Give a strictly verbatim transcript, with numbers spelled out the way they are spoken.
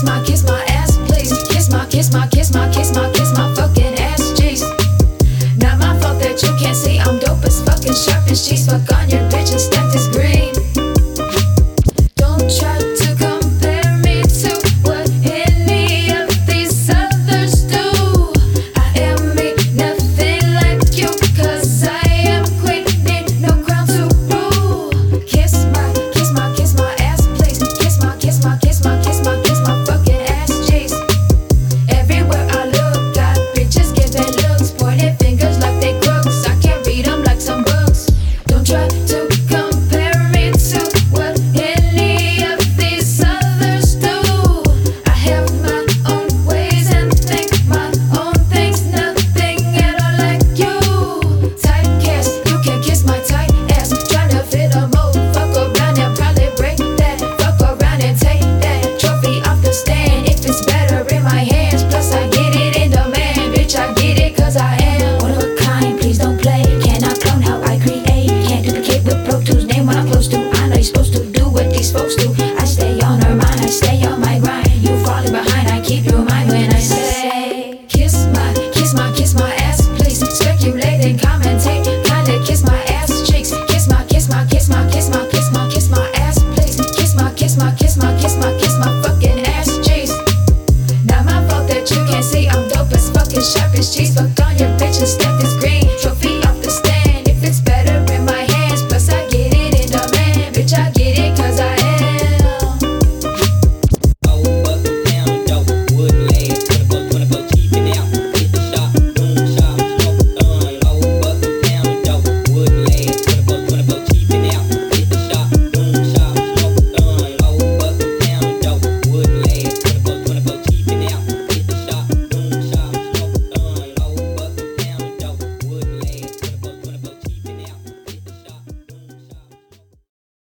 kiss my, kiss my ass, please. Kiss my, kiss my, kiss my, kiss my, kiss my fucking ass, jeez. Not my fault that you can't see I'm dope as fucking sharp as cheese. Fuck on your